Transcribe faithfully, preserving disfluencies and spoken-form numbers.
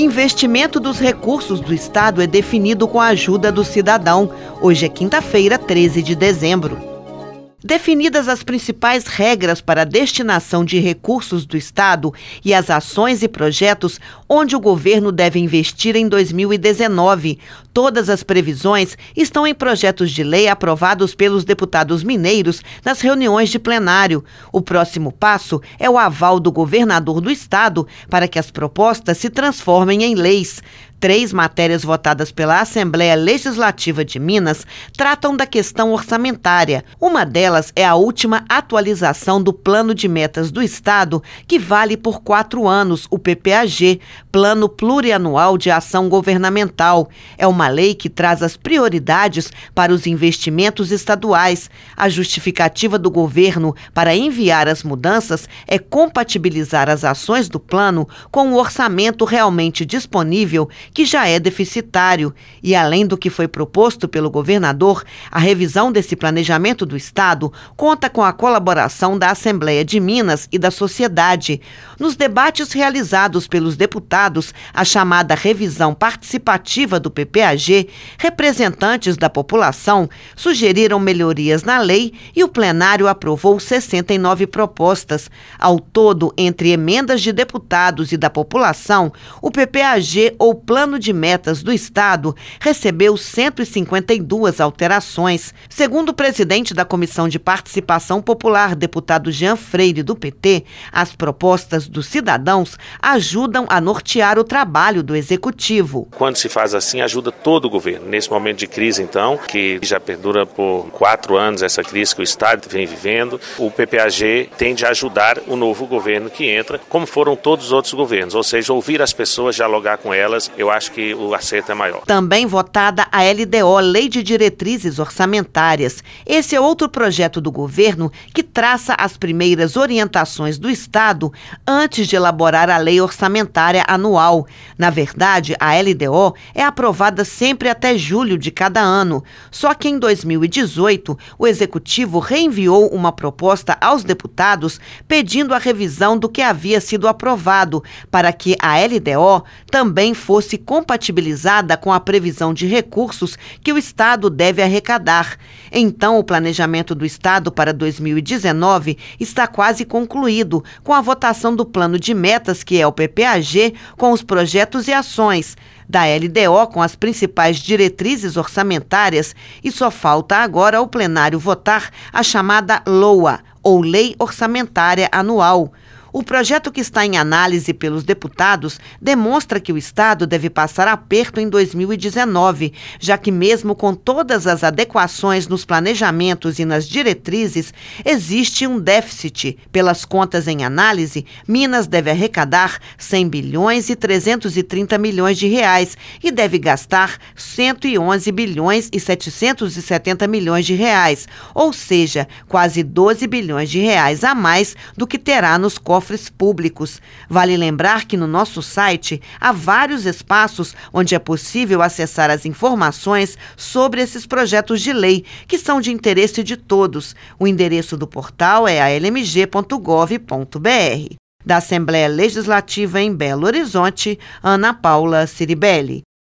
Investimento dos recursos do Estado é definido com a ajuda do cidadão. Hoje é quinta-feira, treze de dezembro. Definidas as principais regras para a destinação de recursos do Estado e as ações e projetos onde o governo deve investir em dois mil e dezenove. Todas as previsões estão em projetos de lei aprovados pelos deputados mineiros nas reuniões de plenário. O próximo passo é o aval do governador do Estado para que as propostas se transformem em leis. Três matérias votadas pela Assembleia Legislativa de Minas tratam da questão orçamentária. Uma delas é a última atualização do Plano de Metas do Estado, que vale por quatro anos, o P P A G, Plano Plurianual de Ação Governamental. É uma lei que traz as prioridades para os investimentos estaduais. A justificativa do governo para enviar as mudanças é compatibilizar as ações do plano com o orçamento realmente disponível, que já é deficitário. E além do que foi proposto pelo governador, a revisão desse planejamento do Estado conta com a colaboração da Assembleia de Minas e da sociedade. Nos debates realizados pelos deputados, a chamada revisão participativa do P P A G, representantes da população sugeriram melhorias na lei e o plenário aprovou sessenta e nove propostas. Ao todo, entre emendas de deputados e da população, o P P A G, ou Plano de Metas do Estado, recebeu cento e cinquenta e duas alterações. Segundo o presidente da Comissão de Participação Popular, deputado Jean Freire, do P T, as propostas dos cidadãos ajudam a nortear o trabalho do Executivo. Quando se faz assim, ajuda todo o governo. Nesse momento de crise, então, que já perdura por quatro anos, essa crise que o Estado vem vivendo, o P P A G tende a ajudar o novo governo que entra, como foram todos os outros governos, ou seja, ouvir as pessoas, dialogar com elas. Eu acho que o acerto é maior. Também votada a L D O, Lei de Diretrizes Orçamentárias. Esse é outro projeto do governo que traça as primeiras orientações do Estado antes de elaborar a Lei Orçamentária Anual. Na verdade, a L D O é aprovada sempre até julho de cada ano. Só que em dois mil e dezoito, o Executivo reenviou uma proposta aos deputados pedindo a revisão do que havia sido aprovado para que a L D O também fosse compatibilizada com a previsão de recursos que o Estado deve arrecadar. Então, o planejamento do Estado para dois mil e dezenove está quase concluído, com a votação do Plano de Metas, que é o P P A G, com os projetos e ações, da L D O com as principais diretrizes orçamentárias, e só falta agora ao plenário votar a chamada L O A, ou Lei Orçamentária Anual. O projeto que está em análise pelos deputados demonstra que o Estado deve passar aperto em dois mil e dezenove, já que mesmo com todas as adequações nos planejamentos e nas diretrizes, existe um déficit. Pelas contas em análise, Minas deve arrecadar cem bilhões e trezentos e trinta milhões de reais e deve gastar cento e onze bilhões e setecentos e setenta milhões de reais, ou seja, quase doze bilhões de reais a mais do que terá nos cofres públicos. Vale lembrar que no nosso site há vários espaços onde é possível acessar as informações sobre esses projetos de lei, que são de interesse de todos. O endereço do portal é a l m g ponto gov ponto b r. Da Assembleia Legislativa em Belo Horizonte, Ana Paula Ciribelli.